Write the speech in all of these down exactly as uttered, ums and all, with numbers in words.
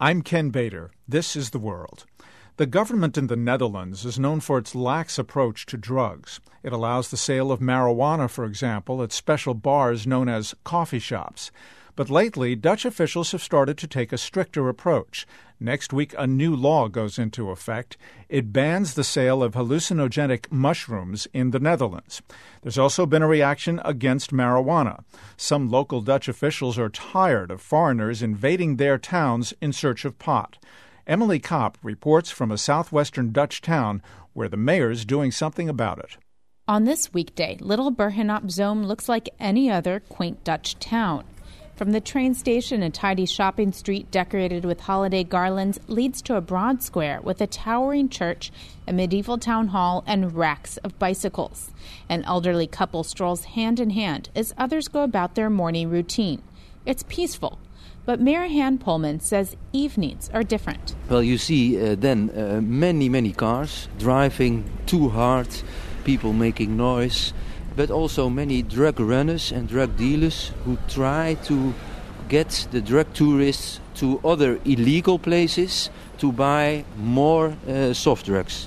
I'm Ken Bader. This is The World. The government in the Netherlands is known for its lax approach to drugs. It allows the sale of marijuana, for example, at special bars known as coffee shops. But lately, Dutch officials have started to take a stricter approach. Next week, a new law goes into effect. It bans the sale of hallucinogenic mushrooms in the Netherlands. There's also been a reaction against marijuana. Some local Dutch officials are tired of foreigners invading their towns in search of pot. Emily Kopp reports from a southwestern Dutch town where the mayor's doing something about it. On this weekday, Little Bergen op Zoom looks like any other quaint Dutch town. From the train station, a tidy shopping street decorated with holiday garlands leads to a broad square with a towering church, a medieval town hall, and racks of bicycles. An elderly couple strolls hand in hand as others go about their morning routine. It's peaceful, but Mayor Han Polman says evenings are different. Well, you see uh, then uh, many, many cars driving too hard, people making noise, but also many drug runners and drug dealers who try to get the drug tourists to other illegal places to buy more uh, soft drugs.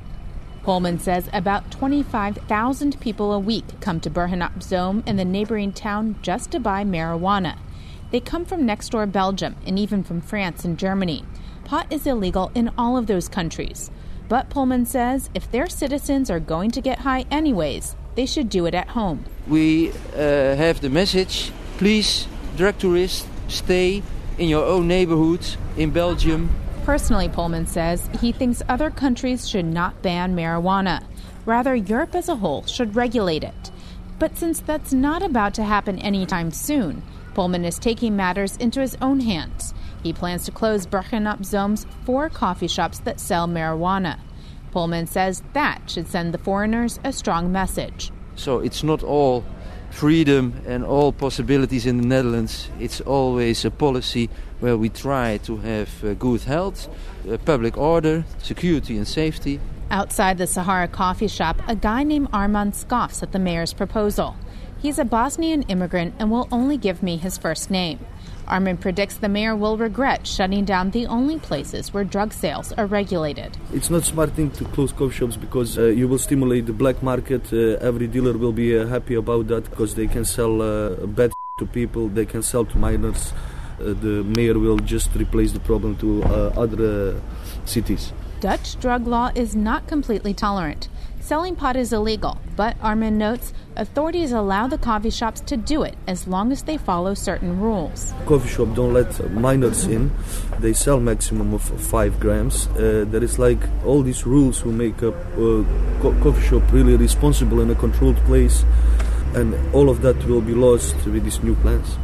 Polman says about twenty-five thousand people a week come to Bergen op Zoom in the neighboring town just to buy marijuana. They come from next-door Belgium and even from France and Germany. Pot is illegal in all of those countries. But Polman says if their citizens are going to get high anyways, they should do it at home. We uh, have the message, please, drug tourists, stay in your own neighborhood in Belgium. Personally, Polman says he thinks other countries should not ban marijuana. Rather, Europe as a whole should regulate it. But since that's not about to happen anytime soon, Polman is taking matters into his own hands. He plans to close Bergen op Zoom's four coffee shops that sell marijuana. Polman says that should send the foreigners a strong message. So it's not all freedom and all possibilities in the Netherlands. It's always a policy where we try to have uh, good health, uh, public order, security and safety. Outside the Sahara coffee shop, a guy named Arman scoffs at the mayor's proposal. He's a Bosnian immigrant and will only give me his first name. Armin predicts the mayor will regret shutting down the only places where drug sales are regulated. It's not a smart thing to close coffee shops because uh, you will stimulate the black market. Uh, every dealer will be uh, happy about that because they can sell uh, bad to people, they can sell to minors. Uh, the mayor will just replace the problem to uh, other uh, cities. Dutch drug law is not completely tolerant. Selling pot is illegal, but Armin notes authorities allow the coffee shops to do it as long as they follow certain rules. Coffee shop don't let minors in. They sell maximum of five grams. Uh, there is like all these rules who make a uh, co- coffee shop really responsible in a controlled place, and all of that will be lost with these new plans.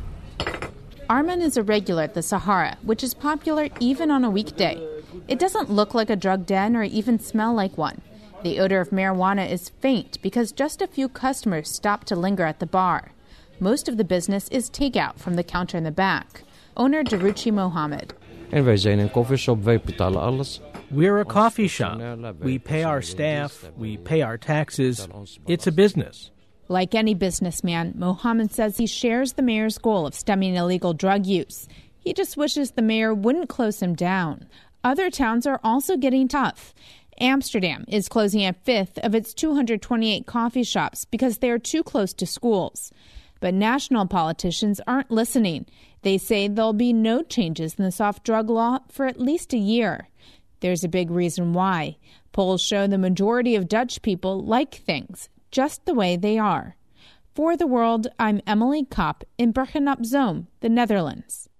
Armin is a regular at the Sahara, which is popular even on a weekday. It doesn't look like a drug den or even smell like one. The odor of marijuana is faint because just a few customers stop to linger at the bar. Most of the business is takeout from the counter in the back. Owner Daruchi Mohammed. En wij zijn een coffeeshop, wij betalen alles. We're a coffee shop. We pay our staff, we pay our taxes. It's a business. Like any businessman, Mohammed says he shares the mayor's goal of stemming illegal drug use. He just wishes the mayor wouldn't close him down. Other towns are also getting tough. Amsterdam is closing a fifth of its two hundred twenty-eight coffee shops because they are too close to schools. But national politicians aren't listening. They say there'll be no changes in the soft drug law for at least a year. There's a big reason why. Polls show the majority of Dutch people like things just the way they are. For The World, I'm Emily Kopp in Bergen op Zoom, the Netherlands.